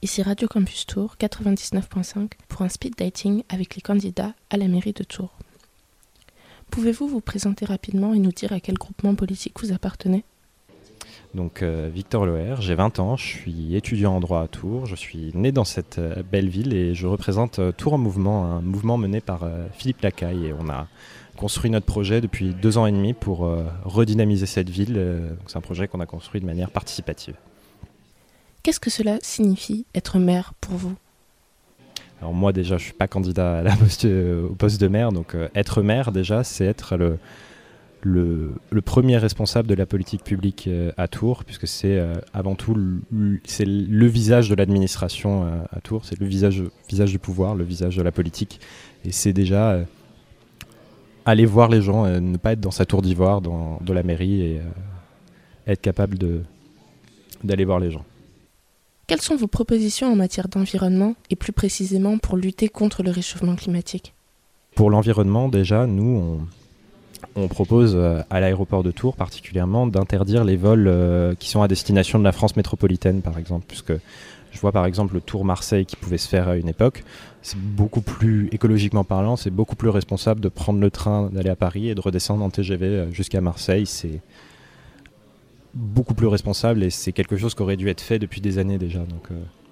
ici Radio Campus Tours 99.5 pour un speed dating avec les candidats à la mairie de Tours. Pouvez-vous vous présenter rapidement et nous dire à quel groupement politique vous appartenez ? Donc Victor Loher, j'ai 20 ans, je suis étudiant en droit à Tours, je suis né dans cette belle ville et je représente Tours en mouvement, un mouvement mené par Philippe Lacaille, et on a construit notre projet depuis 2 ans et demi pour redynamiser cette ville. Donc c'est un projet qu'on a construit de manière participative. Qu'est-ce que cela signifie être maire pour vous ? Alors moi déjà je ne suis pas candidat au poste de maire, donc être maire déjà c'est être le premier responsable de la politique publique à Tours, puisque c'est avant tout c'est le visage de l'administration à Tours, c'est le visage du pouvoir, le visage de la politique, et c'est déjà aller voir les gens, ne pas être dans sa tour d'ivoire de la mairie, et être capable d'aller voir les gens. Quelles sont vos propositions en matière d'environnement et plus précisément pour lutter contre le réchauffement climatique ? Pour l'environnement déjà, nous on propose à l'aéroport de Tours particulièrement d'interdire les vols qui sont à destination de la France métropolitaine par exemple, puisque je vois par exemple le Tours-Marseille qui pouvait se faire à une époque, c'est beaucoup plus écologiquement parlant, c'est beaucoup plus responsable de prendre le train, d'aller à Paris et de redescendre en TGV jusqu'à Marseille, c'est beaucoup plus responsable et c'est quelque chose qui aurait dû être fait depuis des années déjà. Donc,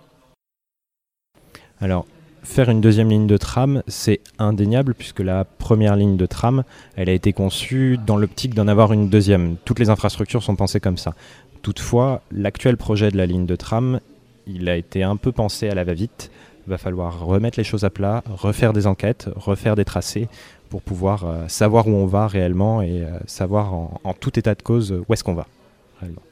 Alors, faire une deuxième ligne de tram, c'est indéniable puisque la première ligne de tram, elle a été conçue dans l'optique d'en avoir une deuxième. Toutes les infrastructures sont pensées comme ça. Toutefois, l'actuel projet de la ligne de tram, il a été un peu pensé à la va-vite. Il va falloir remettre les choses à plat, refaire des enquêtes, refaire des tracés pour pouvoir savoir où on va réellement et savoir en tout état de cause où est-ce qu'on va réellement.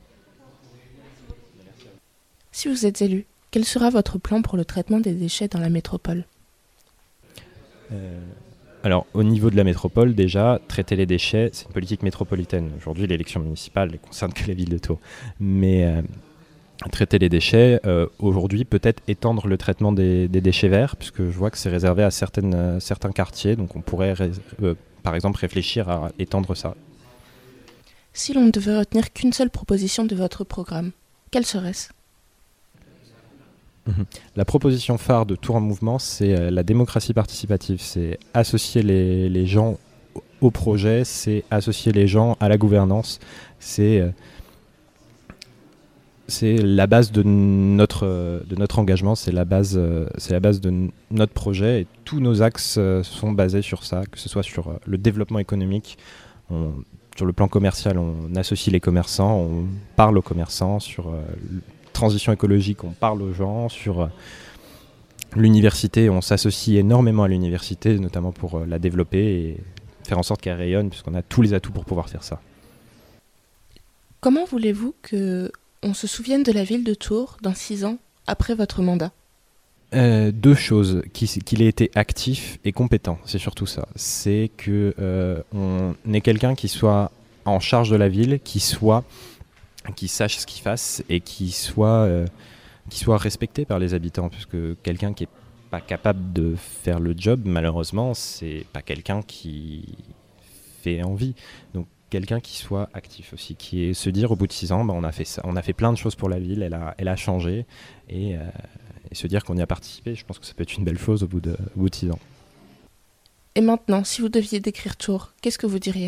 Si vous êtes élu, quel sera votre plan pour le traitement des déchets dans la métropole ? Alors, au niveau de la métropole, déjà, traiter les déchets, c'est une politique métropolitaine. Aujourd'hui, l'élection municipale ne concerne que la ville de Tours. Mais traiter les déchets, aujourd'hui, peut-être étendre le traitement des déchets verts, puisque je vois que c'est réservé à certains quartiers. Donc, on pourrait, par exemple, réfléchir à étendre ça. Si l'on ne devait retenir qu'une seule proposition de votre programme, quelle serait-ce ? La proposition phare de Tours en mouvement, c'est la démocratie participative. C'est associer les gens au projet, c'est associer les gens à la gouvernance. C'est la base de notre engagement, c'est la base de notre projet. Et tous nos axes sont basés sur ça, que ce soit sur le développement économique. Sur le plan commercial, on associe les commerçants, on parle aux commerçants. Sur transition écologique, on parle aux gens. Sur l'université, on s'associe énormément à l'université, notamment pour la développer et faire en sorte qu'elle rayonne, puisqu'on a tous les atouts pour pouvoir faire ça. Comment voulez-vous qu'on se souvienne de la ville de Tours dans 6 ans, après votre mandat ? 2 choses, qu'il ait été actif et compétent, c'est surtout ça. C'est qu'on ait quelqu'un qui soit en charge de la ville, qui sache ce qu'il fasse et qui soit respecté par les habitants, puisque quelqu'un qui n'est pas capable de faire le job, malheureusement, c'est pas quelqu'un qui fait envie. Donc quelqu'un qui soit actif aussi, qui est se dire au bout de 6 ans, on a fait ça, on a fait plein de choses pour la ville, elle a changé, et se dire qu'on y a participé, je pense que ça peut être une belle chose au bout de 6 ans. Et maintenant, si vous deviez décrire Tours, qu'est-ce que vous diriez ?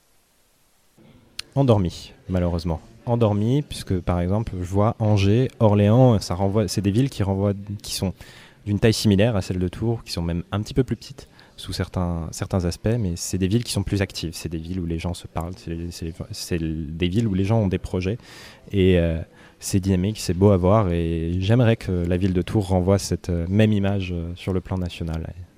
Endormi, malheureusement. Endormi, puisque par exemple, je vois Angers, Orléans, c'est des villes qui sont d'une taille similaire à celle de Tours, qui sont même un petit peu plus petites sous certains aspects, mais c'est des villes qui sont plus actives, c'est des villes où les gens se parlent, c'est des villes où les gens ont des projets, et c'est dynamique, c'est beau à voir, et j'aimerais que la ville de Tours renvoie cette même image sur le plan national.